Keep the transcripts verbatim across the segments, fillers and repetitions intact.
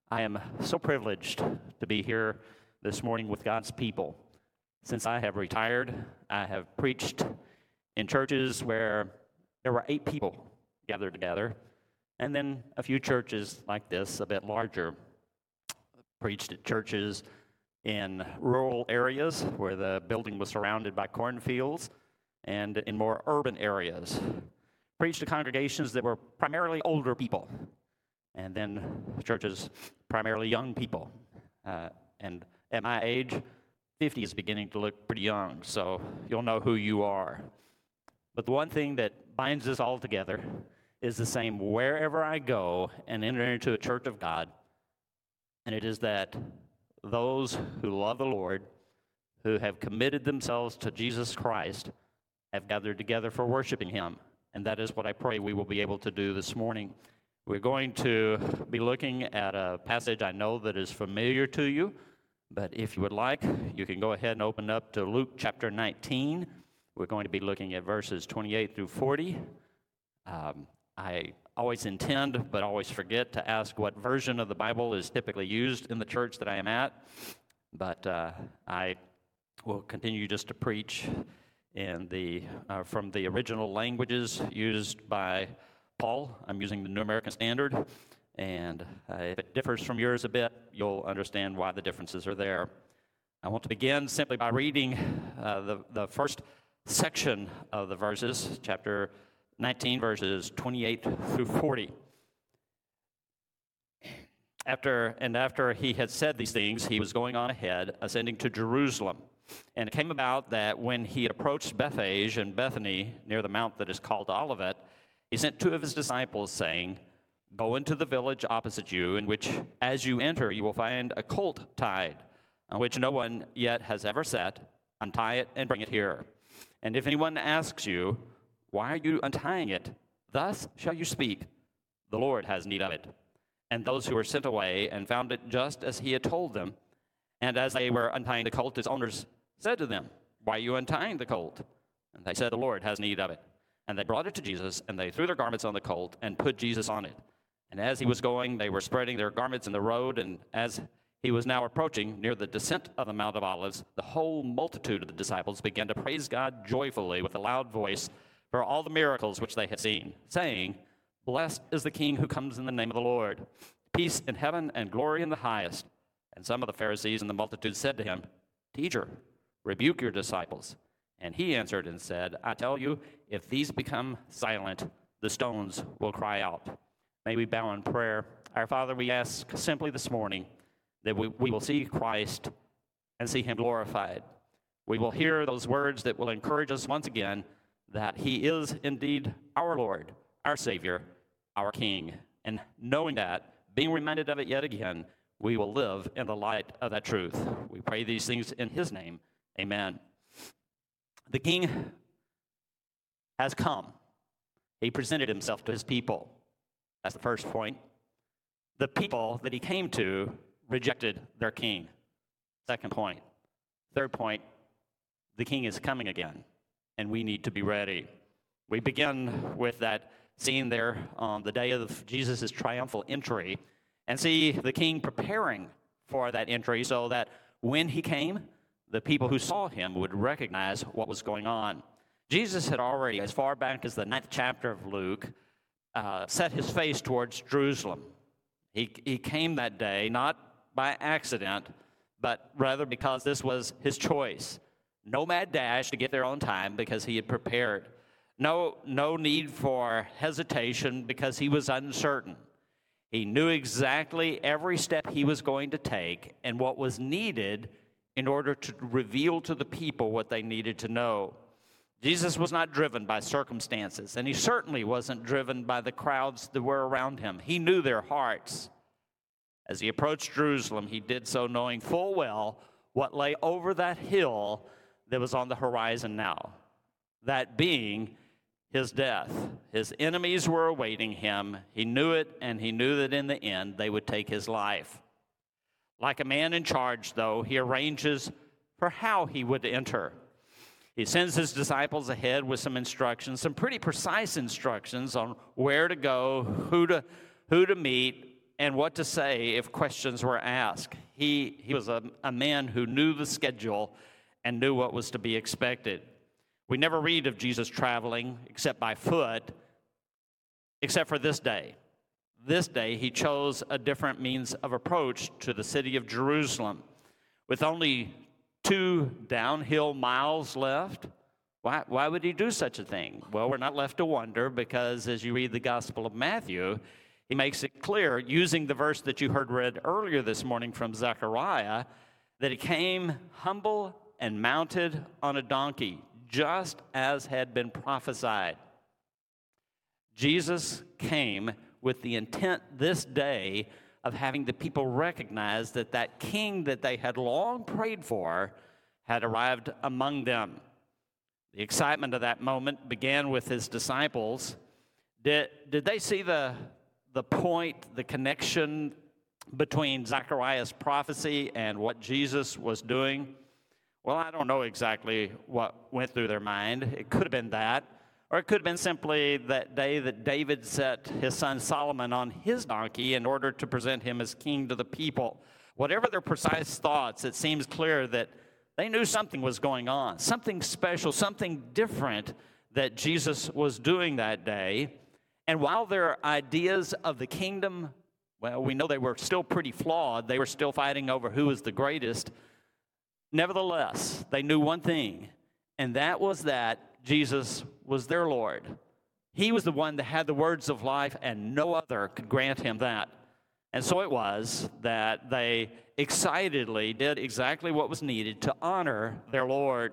I am so privileged to be here this morning with God's people. Since I have retired, I have preached in churches where there were eight people gathered together, and then a few churches like this, a bit larger. Preached at churches in rural areas where the building was surrounded by cornfields, and in more urban areas. Preached to congregations that were primarily older people, and then churches primarily young people. Uh, and at my age, fifty is beginning to look pretty young, so you'll know who you are. But the one thing that binds us all together is the same wherever I go and enter into a church of God, and it is that those who love the Lord, who have committed themselves to Jesus Christ, have gathered together for worshiping Him. And that is what I pray we will be able to do this morning. We're going to be looking at a passage I know that is familiar to you, but if you would like, you can go ahead and open up to Luke chapter nineteen. We're going to be looking at verses twenty-eight through forty. Um, I always intend, but always forget to ask what version of the Bible is typically used in the church that I am at, but uh, I will continue just to preach in the uh, from the original languages used by Paul. I'm using the New American Standard, and uh, if it differs from yours a bit, you'll understand why the differences are there. I want to begin simply by reading uh, the, the first section of the verses, chapter nineteen, verses twenty-eight through forty. After, and after he had said these things, he was going on ahead, ascending to Jerusalem. And it came about that when he had approached Bethphage and Bethany, near the mount that is called Olivet, he sent two of his disciples, saying, "Go into the village opposite you, in which, as you enter, you will find a colt tied, on which no one yet has ever sat. Untie it and bring it here. And if anyone asks you, 'Why are you untying it?' thus shall you speak, 'The Lord has need of it.'" And those who were sent away and found it just as he had told them. And as they were untying the colt, its owners said to them, "Why are you untying the colt?" And they said, "The Lord has need of it." And they brought it to Jesus, and they threw their garments on the colt and put Jesus on it. And as he was going, they were spreading their garments in the road. And as he was now approaching near the descent of the Mount of Olives, the whole multitude of the disciples began to praise God joyfully with a loud voice for all the miracles which they had seen, saying, "Blessed is the King who comes in the name of the Lord. Peace in heaven and glory in the highest." And some of the Pharisees and the multitude said to him, "Teacher, rebuke your disciples." And he answered and said, "I tell you, if these become silent, the stones will cry out." May we bow in prayer. Our Father, we ask simply this morning that we, we will see Christ and see him glorified. We will hear those words that will encourage us once again that he is indeed our Lord, our Savior, our King. And knowing that, being reminded of it yet again, we will live in the light of that truth. We pray these things in his name. Amen. The King has come. He presented himself to his people. That's the first point. The people that he came to rejected their king. Second point. Third point, the King is coming again, and we need to be ready. We begin with that scene there on the day of Jesus' triumphal entry, and see the King preparing for that entry so that when he came, the people who saw him would recognize what was going on. Jesus had already, as far back as the ninth chapter of Luke, uh, set his face towards Jerusalem. He, he came that day, not by accident, but rather because this was his choice. No mad dash to get there on time because he had prepared. No, no need for hesitation because he was uncertain. He knew exactly every step he was going to take and what was needed in order to reveal to the people what they needed to know. Jesus was not driven by circumstances, and he certainly wasn't driven by the crowds that were around him. He knew their hearts. As he approached Jerusalem, he did so knowing full well what lay over that hill that was on the horizon now, that being his death. His enemies were awaiting him. He knew it, and he knew that in the end they would take his life. Like a man in charge, though, he arranges for how he would enter. He sends his disciples ahead with some instructions, some pretty precise instructions on where to go, who to, who to meet, and what to say if questions were asked. He, he was a, a man who knew the schedule and knew what was to be expected. We never read of Jesus traveling except by foot, except for this day. This day, he chose a different means of approach to the city of Jerusalem. With only two downhill miles left, why, why would he do such a thing? Well, we're not left to wonder, because as you read the Gospel of Matthew, he makes it clear, using the verse that you heard read earlier this morning from Zechariah, that he came humble and mounted on a donkey, just as had been prophesied. Jesus came with the intent this day of having the people recognize that that king that they had long prayed for had arrived among them. The excitement of that moment began with his disciples. Did, did they see the, the point, the connection between Zechariah's prophecy and what Jesus was doing? Well, I don't know exactly what went through their mind. It could have been that. Or it could have been simply that day that David set his son Solomon on his donkey in order to present him as king to the people. Whatever their precise thoughts, it seems clear that they knew something was going on, something special, something different that Jesus was doing that day. And while their ideas of the kingdom, well, we know they were still pretty flawed, they were still fighting over who was the greatest. Nevertheless, they knew one thing, and that was that Jesus was their Lord. He was the one that had the words of life, and no other could grant him that. And so it was that they excitedly did exactly what was needed to honor their Lord.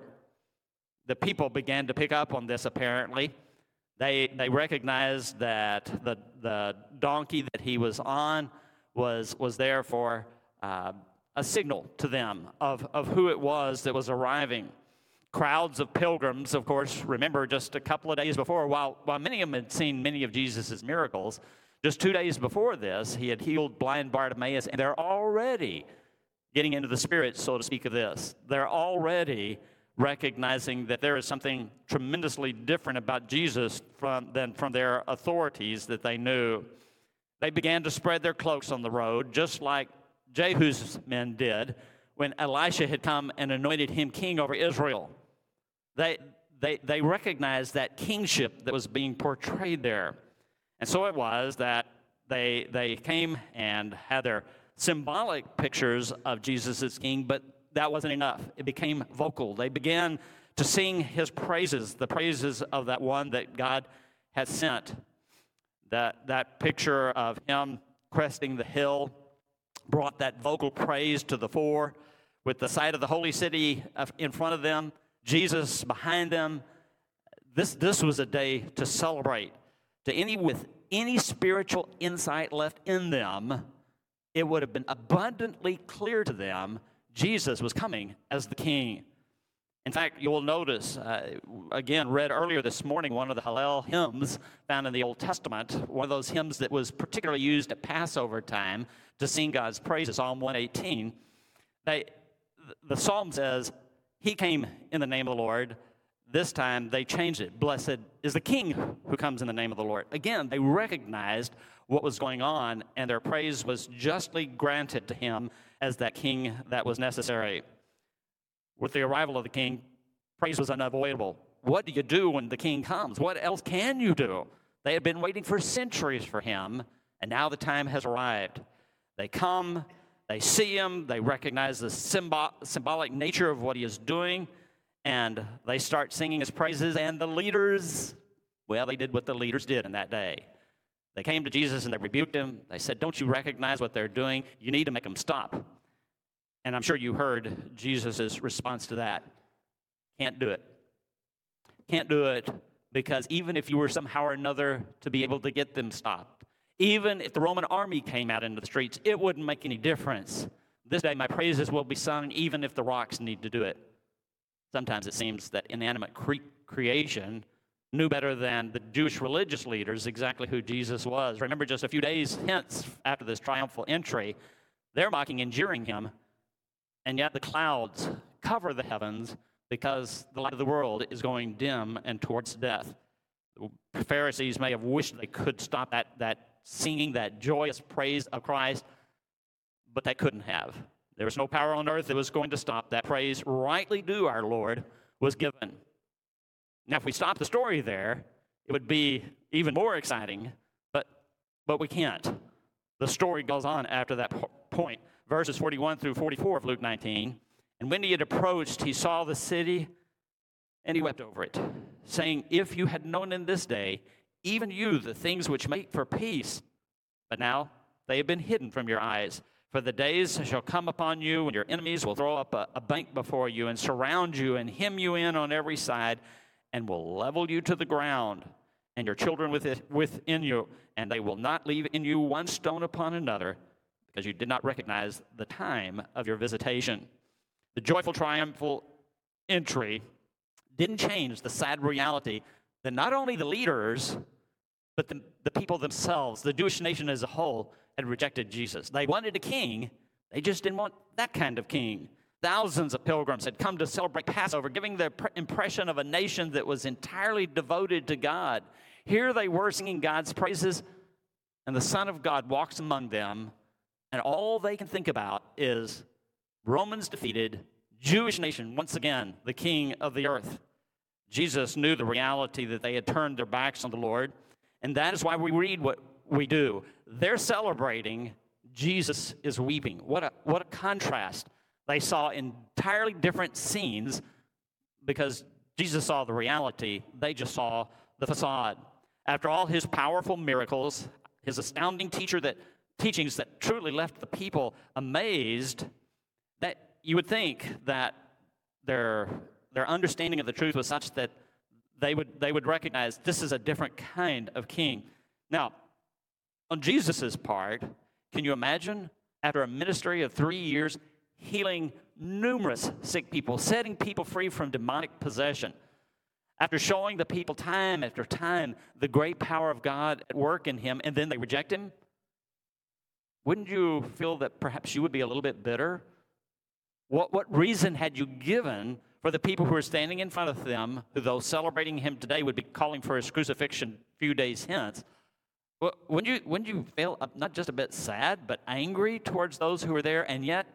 The people began to pick up on this, apparently. They, they recognized that the, the donkey that he was on was, was there for uh, a signal to them of, of who it was that was arriving. Crowds of pilgrims, of course, remember just a couple of days before, while, while many of them had seen many of Jesus' miracles, just two days before this, he had healed blind Bartimaeus, and they're already getting into the spirit, so to speak, of this. They're already recognizing that there is something tremendously different about Jesus from, than from their authorities that they knew. They began to spread their cloaks on the road, just like Jehu's men did when Elisha had come and anointed him king over Israel. They, they, they recognized that kingship that was being portrayed there. And so it was that they, they came and had their symbolic pictures of Jesus as king, but that wasn't enough. It became vocal. They began to sing his praises, the praises of that one that God had sent. That, that picture of him cresting the hill brought that vocal praise to the fore, with the sight of the holy city in front of them, Jesus behind them. This, this was a day to celebrate. To any with any spiritual insight left in them, it would have been abundantly clear to them Jesus was coming as the king. In fact, you will notice, uh, again, read earlier this morning, one of the Hallel hymns found in the Old Testament, one of those hymns that was particularly used at Passover time to sing God's praises, Psalm one eighteen. They, the psalm says, he came in the name of the Lord. This time they changed it. Blessed is the king who comes in the name of the Lord. Again, they recognized what was going on, and their praise was justly granted to him as that king that was necessary. With the arrival of the king, praise was unavoidable. What do you do when the king comes? What else can you do? They had been waiting for centuries for him, and now the time has arrived. They come, they see him, they recognize the symbol, symbolic nature of what he is doing, and they start singing his praises, and the leaders, well, they did what the leaders did in that day. They came to Jesus and they rebuked him. They said, don't you recognize what they're doing? You need to make them stop. And I'm sure you heard Jesus' response to that. Can't do it. Can't do it because even if you were somehow or another to be able to get them stopped, even if the Roman army came out into the streets, it wouldn't make any difference. This day my praises will be sung even if the rocks need to do it. Sometimes it seems that inanimate cre- creation knew better than the Jewish religious leaders exactly who Jesus was. Remember, just a few days hence after this triumphal entry, they're mocking and jeering him, and yet the clouds cover the heavens because the light of the world is going dim and towards death. The Pharisees may have wished they could stop that, that singing that joyous praise of Christ, but they couldn't have. There was no power on earth that was going to stop that praise rightly due our Lord was given. Now, if we stop the story there, it would be even more exciting, but but we can't. The story goes on after that point. Verses forty-one through forty-four of Luke nineteen. And when he had approached, he saw the city, and he wept over it, saying, if you had known in this day, even you, the things which make for peace, but now they have been hidden from your eyes. For the days shall come upon you when your enemies will throw up a, a bank before you and surround you and hem you in on every side and will level you to the ground and your children with it, within you, and they will not leave in you one stone upon another because you did not recognize the time of your visitation. The joyful, triumphal entry didn't change the sad reality that not only the leaders, but the, the people themselves, the Jewish nation as a whole, had rejected Jesus. They wanted a king. They just didn't want that kind of king. Thousands of pilgrims had come to celebrate Passover, giving the impression of a nation that was entirely devoted to God. Here they were singing God's praises, and the Son of God walks among them, and all they can think about is Romans defeated, Jewish nation, once again, the king of the earth. Jesus knew the reality that they had turned their backs on the Lord, and that is why we read what we do. They're celebrating, Jesus is weeping. What a, what a contrast. They saw entirely different scenes because Jesus saw the reality. They just saw the facade. After all his powerful miracles, his astounding teacher that teachings that truly left the people amazed, that you would think that their their understanding of the truth was such that they would they would recognize this is a different kind of king. Now, on Jesus' part, can you imagine, after a ministry of three years, healing numerous sick people, setting people free from demonic possession, after showing the people time after time the great power of God at work in him, and then they reject him? Wouldn't you feel that perhaps you would be a little bit bitter? What, what reason had you given for the people who are standing in front of them, who though celebrating him today would be calling for his crucifixion a few days hence? Wouldn't you, wouldn't you feel not just a bit sad, but angry towards those who are there? And yet,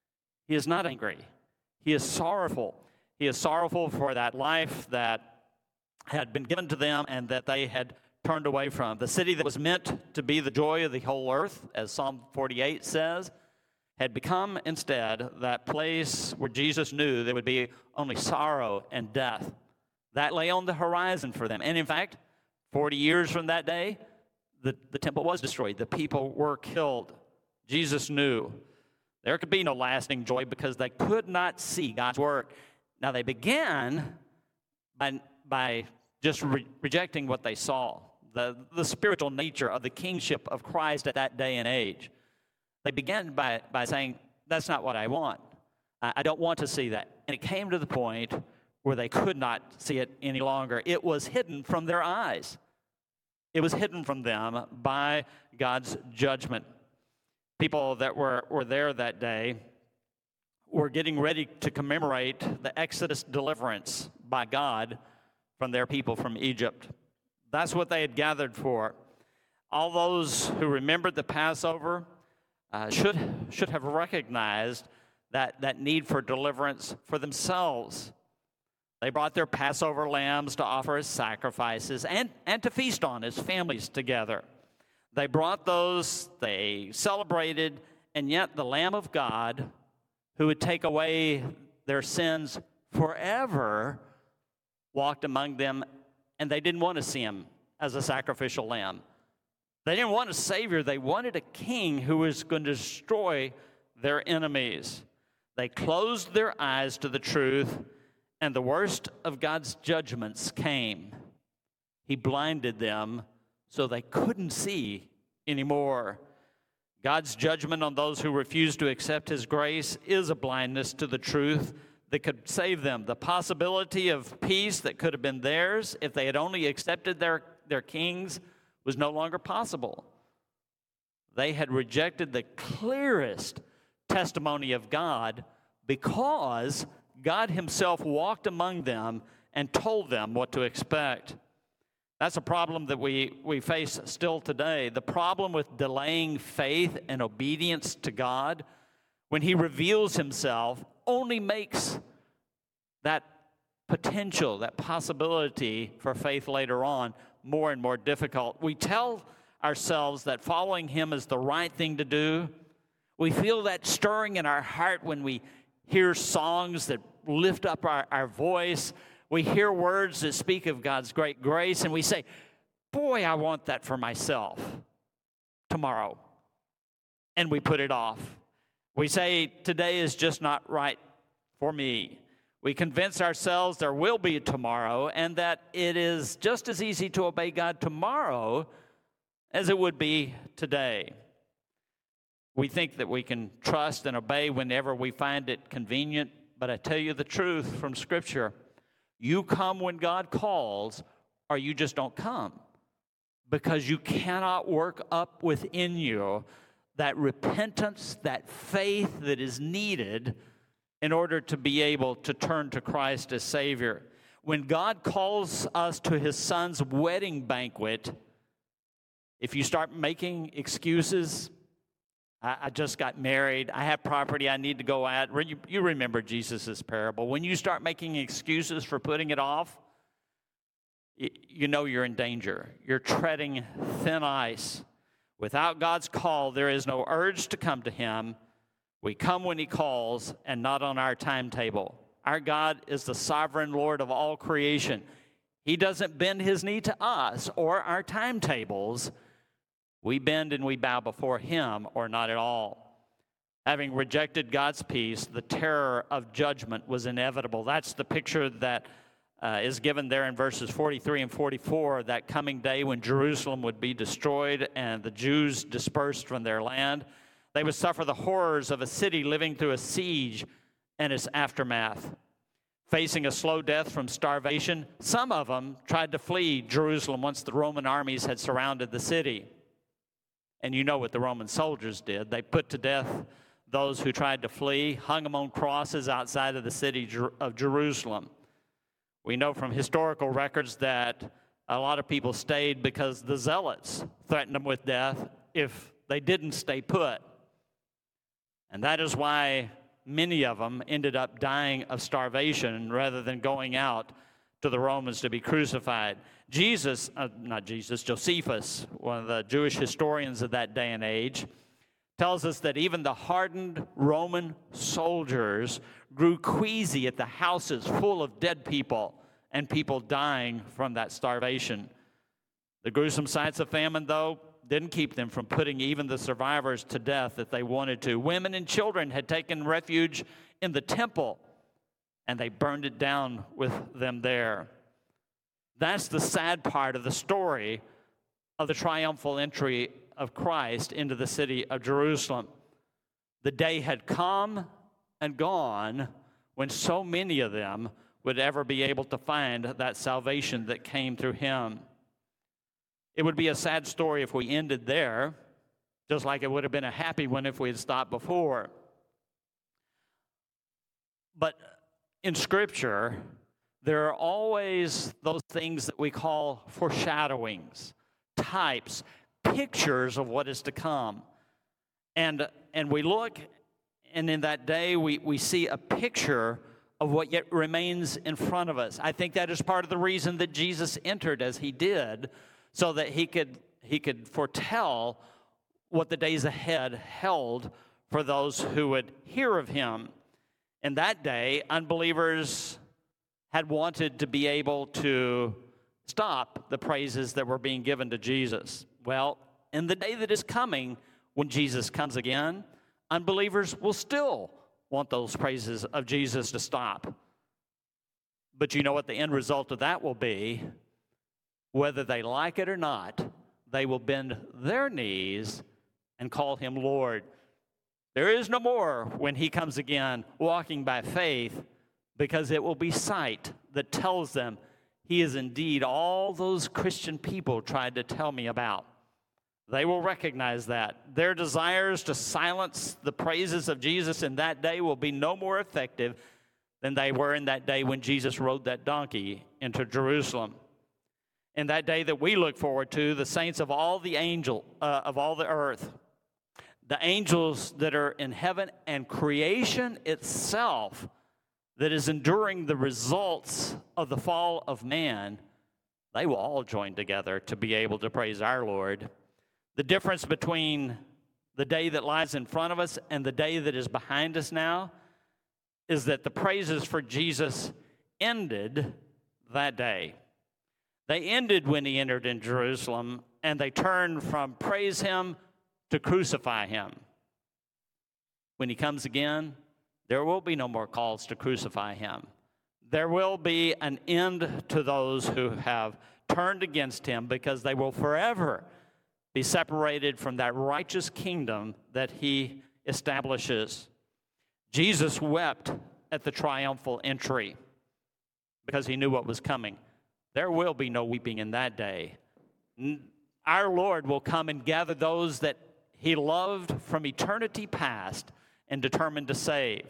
he is not angry. He is sorrowful. He is sorrowful for that life that had been given to them and that they had turned away from. The city that was meant to be the joy of the whole earth, as Psalm forty-eight says, had become instead that place where Jesus knew there would be only sorrow and death. That lay on the horizon for them. And in fact, forty years from that day, the, the temple was destroyed. The people were killed. Jesus knew there could be no lasting joy because they could not see God's work. Now, they began by, by just re- rejecting what they saw, the, the spiritual nature of the kingship of Christ at that day and age. They began by, by saying, that's not what I want. I, I don't want to see that. And it came to the point where they could not see it any longer. It was hidden from their eyes. It was hidden from them by God's judgment. People that were, were there that day were getting ready to commemorate the Exodus deliverance by God from their people from Egypt. That's what they had gathered for. All those who remembered the Passover uh, should, should have recognized that, that need for deliverance for themselves. They brought their Passover lambs to offer as sacrifices and, and to feast on as families together. They brought those, they celebrated, and yet the Lamb of God, who would take away their sins forever, walked among them, and they didn't want to see him as a sacrificial lamb. They didn't want a Savior. They wanted a king who was going to destroy their enemies. They closed their eyes to the truth, and the worst of God's judgments came. He blinded them so they couldn't see anymore. God's judgment on those who refuse to accept his grace is a blindness to the truth that could save them. The possibility of peace that could have been theirs if they had only accepted their, their kings was no longer possible. They had rejected the clearest testimony of God because God himself walked among them and told them what to expect. That's a problem that we, we face still today. The problem with delaying faith and obedience to God, when He reveals Himself, only makes that potential, that possibility for faith later on more and more difficult. We tell ourselves that following Him is the right thing to do. We feel that stirring in our heart when we hear songs that lift up our, our voice. We hear words that speak of God's great grace, and we say, boy, I want that for myself tomorrow. And we put it off. We say, today is just not right for me. We convince ourselves there will be tomorrow, and that it is just as easy to obey God tomorrow as it would be today. We think that we can trust and obey whenever we find it convenient, but I tell you the truth from Scripture. You come when God calls, or you just don't come, because you cannot work up within you that repentance, that faith that is needed in order to be able to turn to Christ as Savior. When God calls us to His Son's wedding banquet, if you start making excuses, I, I just got married, I have property I need to go at. You, you remember Jesus' parable. When you start making excuses for putting it off, you, you know you're in danger. You're treading thin ice. Without God's call, there is no urge to come to Him. We come when He calls and not on our timetable. Our God is the sovereign Lord of all creation. He doesn't bend His knee to us or our timetables. We bend and we bow before Him, or not at all. Having rejected God's peace, the terror of judgment was inevitable. That's the picture that uh, is given there in verses forty-three and forty-four, that coming day when Jerusalem would be destroyed and the Jews dispersed from their land. They would suffer the horrors of a city living through a siege and its aftermath. Facing a slow death from starvation, some of them tried to flee Jerusalem once the Roman armies had surrounded the city. And you know what the Roman soldiers did. They put to death those who tried to flee, hung them on crosses outside of the city of Jerusalem. We know from historical records that a lot of people stayed because the zealots threatened them with death if they didn't stay put. And that is why many of them ended up dying of starvation rather than going out to the Romans to be crucified. Jesus, uh, not Jesus, Josephus, one of the Jewish historians of that day and age, tells us that even the hardened Roman soldiers grew queasy at the houses full of dead people and people dying from that starvation. The gruesome sights of famine, though, didn't keep them from putting even the survivors to death if they wanted to. Women and children had taken refuge in the temple, and they burned it down with them there. That's the sad part of the story of the triumphal entry of Christ into the city of Jerusalem. The day had come and gone when so many of them would ever be able to find that salvation that came through Him. It would be a sad story if we ended there, just like it would have been a happy one if we had stopped before. But in Scripture, there are always those things that we call foreshadowings, types, pictures of what is to come. And, and we look, and in that day, we, we see a picture of what yet remains in front of us. I think that is part of the reason that Jesus entered as He did, so that He could, he could foretell what the days ahead held for those who would hear of Him. In that day, unbelievers had wanted to be able to stop the praises that were being given to Jesus. Well, in the day that is coming, when Jesus comes again, unbelievers will still want those praises of Jesus to stop. But you know what the end result of that will be? Whether they like it or not, they will bend their knees and call Him Lord. There is no more, when He comes again, walking by faith, because it will be sight that tells them He is indeed all those Christian people tried to tell me about. They will recognize that. Their desires to silence the praises of Jesus in that day will be no more effective than they were in that day when Jesus rode that donkey into Jerusalem. in that day that we look forward to, the saints of all the angel, uh, of all the earth, the angels that are in heaven and creation itself that is enduring the results of the fall of man, they will all join together to be able to praise our Lord. The difference between the day that lies in front of us and the day that is behind us now is that the praises for Jesus ended that day. They ended when he entered in Jerusalem, and they turned from praise him to crucify him. When he comes again, there will be no more calls to crucify him. There will be an end to those who have turned against him, because they will forever be separated from that righteous kingdom that he establishes. Jesus wept at the triumphal entry because he knew what was coming. There will be no weeping in that day. Our Lord will come and gather those that he loved from eternity past and determined to save.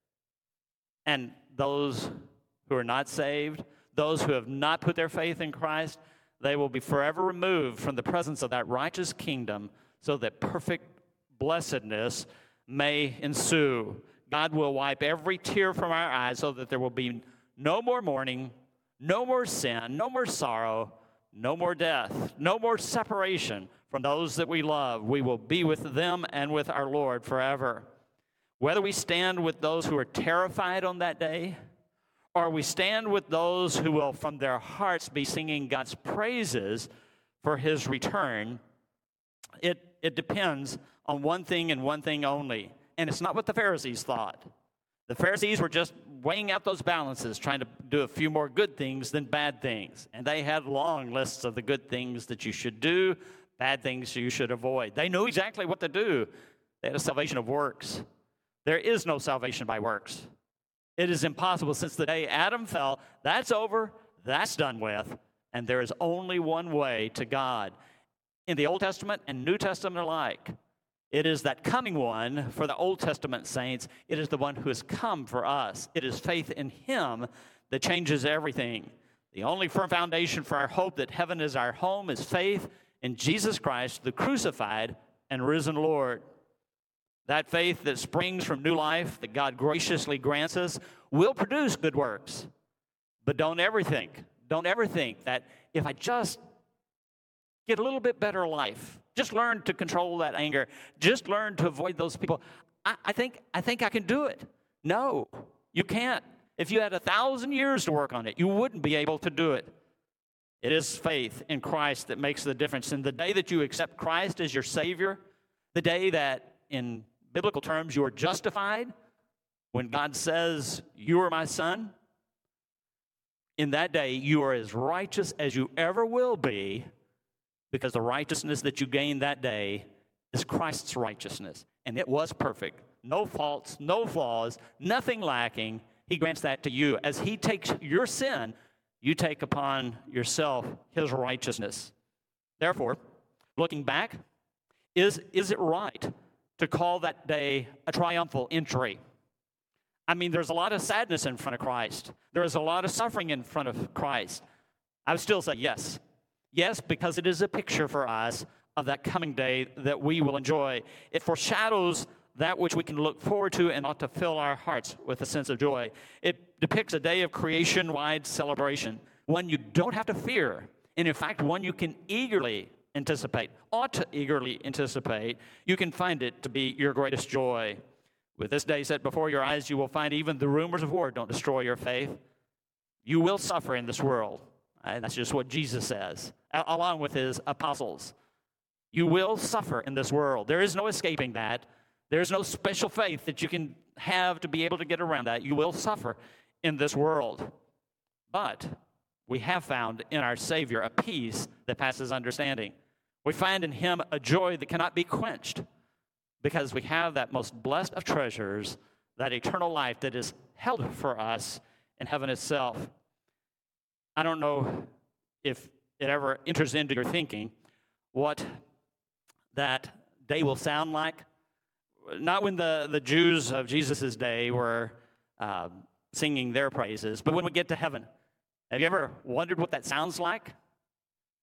And those who are not saved, those who have not put their faith in Christ, they will be forever removed from the presence of that righteous kingdom so that perfect blessedness may ensue. God will wipe every tear from our eyes so that there will be no more mourning, no more sin, no more sorrow, no more death, no more separation from those that we love. We will be with them and with our Lord forever. Whether we stand with those who are terrified on that day, or we stand with those who will from their hearts be singing God's praises for his return, it, it depends on one thing and one thing only. And it's not what the Pharisees thought. The Pharisees were just weighing out those balances, trying to do a few more good things than bad things. And they had long lists of the good things that you should do, bad things you should avoid. They knew exactly what to do. They had a salvation of works. There is no salvation by works. It is impossible. Since the day Adam fell, that's over, that's done with, and there is only one way to God. In the Old Testament and New Testament alike, it is that coming one for the Old Testament saints. It is the one who has come for us. It is faith in him that changes everything. The only firm foundation for our hope that heaven is our home is faith in Jesus Christ, the crucified and risen Lord. That faith that springs from new life that God graciously grants us will produce good works. But don't ever think, don't ever think that if I just get a little bit better life, just learn to control that anger, just learn to avoid those people, I, I think I think I can do it. No, you can't. If you had a thousand years to work on it, you wouldn't be able to do it. It is faith in Christ that makes the difference. And the day that you accept Christ as your Savior, the day that in biblical terms you are justified, when God says, "You are my son," in that day you are as righteous as you ever will be, because the righteousness that you gain that day is Christ's righteousness. And it was perfect. No faults, no flaws, nothing lacking. He grants that to you. As he takes your sin, you take upon yourself his righteousness. Therefore, looking back, is, is it right to call that day a triumphal entry? I mean, there's a lot of sadness in front of Christ. There is a lot of suffering in front of Christ. I would still say yes. Yes, because it is a picture for us of that coming day that we will enjoy. It foreshadows that which we can look forward to and ought to fill our hearts with a sense of joy. It depicts a day of creation-wide celebration, one you don't have to fear, and in fact, one you can eagerly anticipate, ought to eagerly anticipate. You can find it to be your greatest joy. With this day set before your eyes, you will find even the rumors of war don't destroy your faith. You will suffer in this world. And that's just what Jesus says, along with his apostles. You will suffer in this world. There is no escaping that. There is no special faith that you can have to be able to get around that. You will suffer in this world. But we have found in our Savior a peace that passes understanding. We find in him a joy that cannot be quenched, because we have that most blessed of treasures, that eternal life that is held for us in heaven itself. I don't know if it ever enters into your thinking what that day will sound like. Not when the, the Jews of Jesus' day were uh, singing their praises, but when we get to heaven. Have you ever wondered what that sounds like?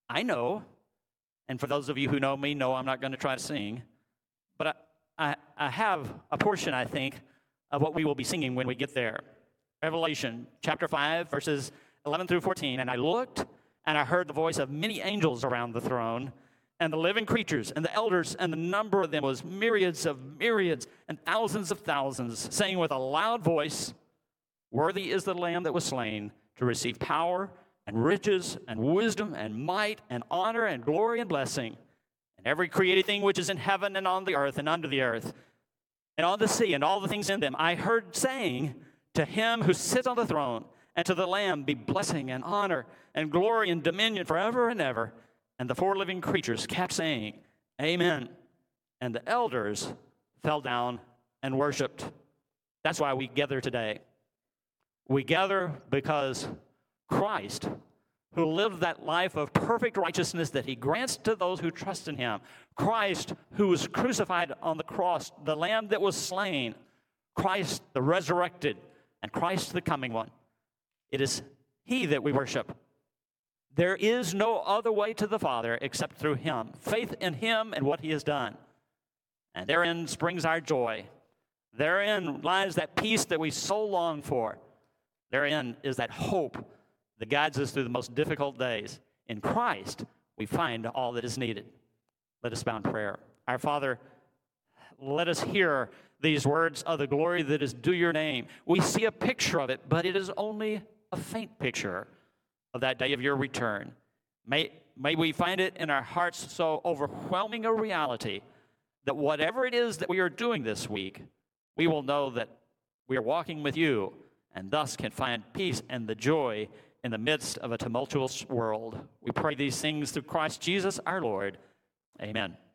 I know, and for those of you who know me, know I'm not going to try to sing, but I, I, I have a portion, I think, of what we will be singing when we get there. Revelation chapter five, verses eleven through fourteen. And I looked, and I heard the voice of many angels around the throne, and the living creatures, and the elders, and the number of them was myriads of myriads, and thousands of thousands, saying with a loud voice, "Worthy is the Lamb that was slain to receive power, and riches, and wisdom, and might, and honor, and glory, and blessing. And every created thing which is in heaven, and on the earth, and under the earth, and on the sea, and all the things in them, I heard saying, to him who sits on the throne, and to the Lamb be blessing, and honor, and glory, and dominion forever and ever. And the four living creatures kept saying, Amen. And the elders fell down and worshiped." That's why we gather today. We gather because Christ, who lived that life of perfect righteousness that he grants to those who trust in him, Christ, who was crucified on the cross, the Lamb that was slain, Christ the resurrected, and Christ the coming one. It is he that we worship. There is no other way to the Father except through him. Faith in him and what he has done. And therein springs our joy. Therein lies that peace that we so long for. Therein is that hope that guides us through the most difficult days. In Christ, we find all that is needed. Let us bow in prayer. Our Father, let us hear these words of the glory that is due your name. We see a picture of it, but it is only a faint picture of that day of your return. May, may we find it in our hearts so overwhelming a reality that whatever it is that we are doing this week, we will know that we are walking with you and thus can find peace and the joy in the midst of a tumultuous world. We pray these things through Christ Jesus our Lord. Amen.